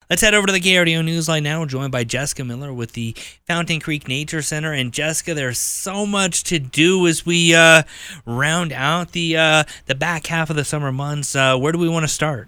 Let's head over to the KRDO Newsline now. We're joined by Jessica Miller with the Fountain Creek Nature Center. And Jessica, there's so much to do as we round out the back half of the summer months. Where do we want to start?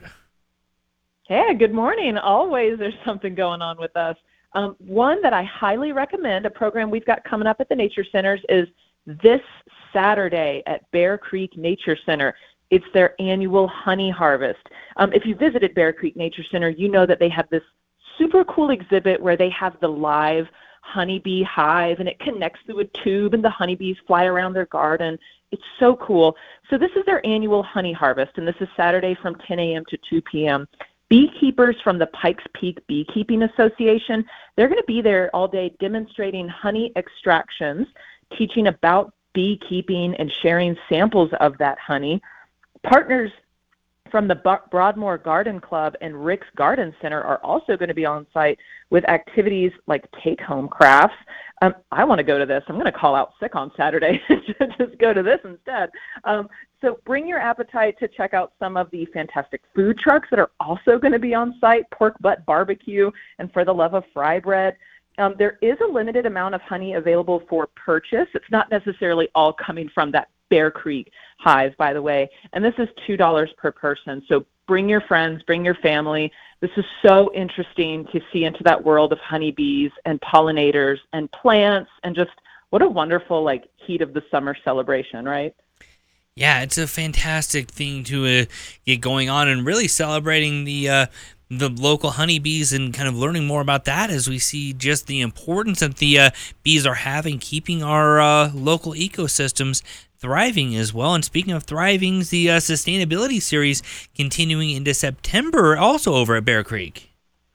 Hey, good morning. Always there's something going on with us. One that I highly recommend, a program we've got coming up at the Nature Centers, is this Saturday at Bear Creek Nature Center. It's their annual honey harvest. If you visited Bear Creek Nature Center, you know that they have this super cool exhibit where they have the live honeybee hive, and it connects through a tube, and the honeybees fly around their garden. It's so cool. So this is their annual honey harvest, and this is Saturday from 10 a.m. to 2 p.m. Beekeepers from the Pikes Peak Beekeeping Association, they're going to be there all day demonstrating honey extractions, teaching about beekeeping, and sharing samples of that honey. Partners from the Broadmoor Garden Club and Rick's Garden Center are also going to be on site with activities like take-home crafts. I want to go to this. I'm going to call out sick on Saturday to just go to this instead. So bring your appetite to check out some of the fantastic food trucks that are also going to be on site, pork butt barbecue, and for the love of fry bread. There is a limited amount of honey available for purchase. It's not necessarily all coming from that Bear Creek hive, by the way, and this is $2 per person. So bring your friends, bring your family. This is so interesting to see into that world of honeybees and pollinators and plants, and just what a wonderful heat of the summer celebration, right? Yeah, it's a fantastic thing to get going on, and really celebrating the local honeybees and kind of learning more about that as we see just the importance that the bees are having, keeping our local ecosystems thriving as well. And speaking of thriving, the sustainability series continuing into September, also over at Bear Creek.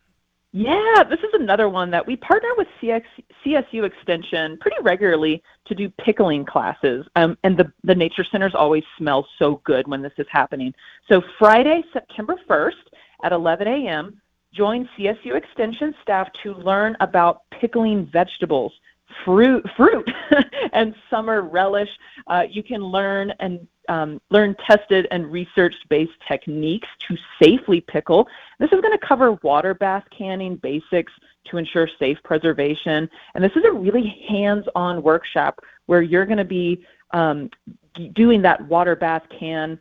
Yeah, this is another one that we partner with CSU Extension pretty regularly to do pickling classes. And the Nature Centers always smell so good when this is happening. So Friday, September 1st at 11 a.m., join CSU Extension staff to learn about pickling vegetables, fruit, and summer relish. You can learn tested and research-based techniques to safely pickle. This is going to cover water bath canning basics to ensure safe preservation. And this is a really hands-on workshop where you're going to be doing that water bath can.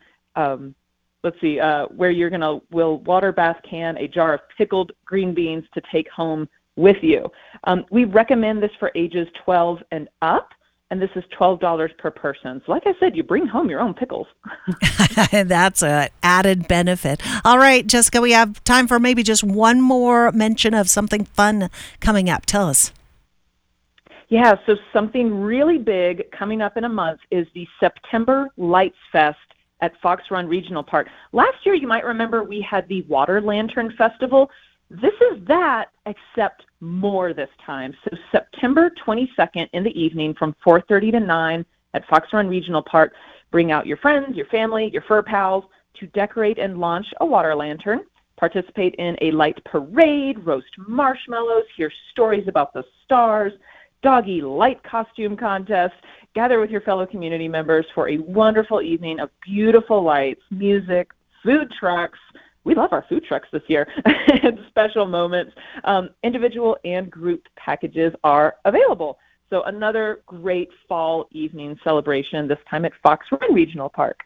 Where you're will water bath can a jar of pickled green beans to take home with you. We recommend this for ages 12 and up, and this is $12 per person. So like I said, you bring home your own pickles. That's an added benefit. All right, Jessica, we have time for maybe just one more mention of something fun coming up. Tell us. Yeah, so something really big coming up in a month is the September Lights Fest at Fox Run Regional Park. Last year, you might remember, we had the Water Lantern Festival. This is that, except more this time. So September 22nd in the evening from 4:30 to 9 at Fox Run Regional Park. Bring out your friends, your family, your fur pals to decorate and launch a water lantern. Participate in a light parade, roast marshmallows, hear stories about the stars, doggy light costume contest. Gather with your fellow community members for a wonderful evening of beautiful lights, music, food trucks. We love our food trucks this year, and special moments. Individual and group packages are available. So another great fall evening celebration, this time at Fox Run Regional Park.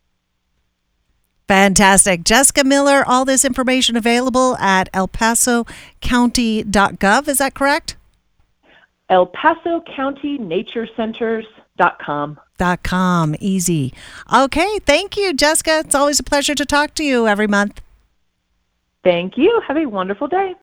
Fantastic. Jessica Miller, all this information available at elpasocounty.gov. Is that correct? elpasocountynaturecenters.com. .com. Easy. Okay. Thank you, Jessica. It's always a pleasure to talk to you every month. Thank you. Have a wonderful day.